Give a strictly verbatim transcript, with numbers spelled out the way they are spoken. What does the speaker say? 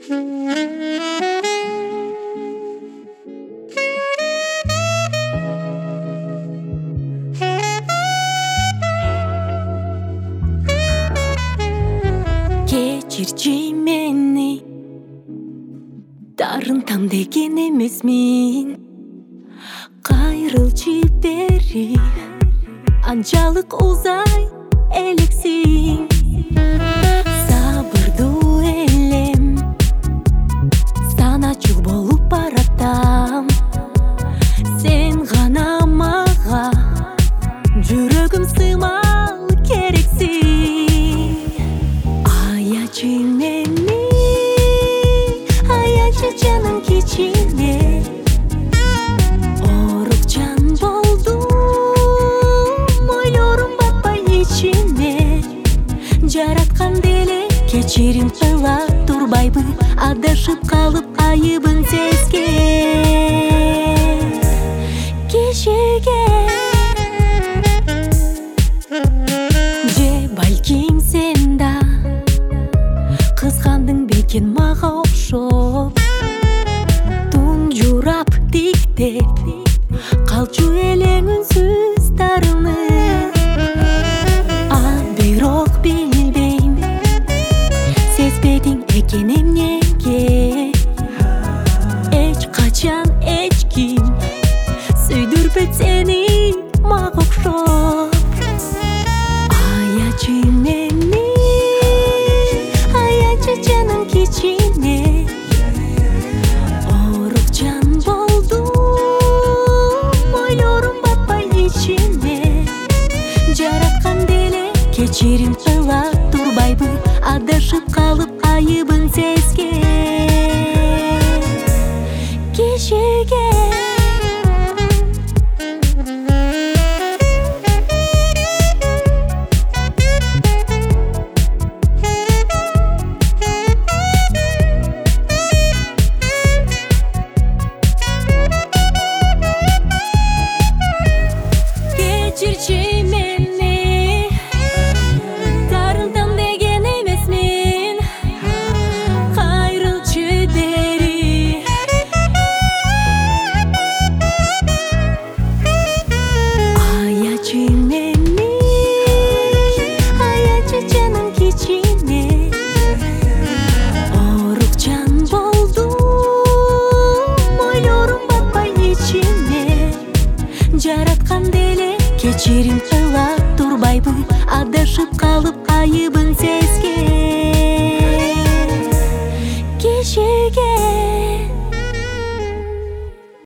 Кечирчи мени, дарынтам деген эмесмин. Кайрылчы бери, анчалык узай элексиң. Сабырдуу элем, саначыл болуп баратам. Сен гана мага жүрөгүм сымал керексиң. Аячы мени, аячы жаным кичине. Орук жан болдум, ойлорум батпай ичиме. Жараткан деле кечирим кыла турбайбы, адашып калып айыбын сезген. Кишиге же балким сен да кызгандың бекен мага окшоп. Тунжурап тиктеп калчу элең үнсүз тарыны. А бирок билбейм, сезбедиң экен эмнеге. Эч качан эч ким сүйдүрбөт сени мага окшоп. Аячы мени, аячы жаным кичине. Орук жан болдум, ойлорум батпай ичиме. Жараткан деле кечирим кыла турбайбы, адашып калып айыбын сезген. Кишиге кечирчи мени, дарынтам деген эмесмин. Кайрылчы бери, аячы мени, аячы жаным кичине. Орук жан болдум, ойлорум батпай ичиме. Жараткан деле кечирим кыла турбайбы, адашып калып айыбын сезген. Кишиге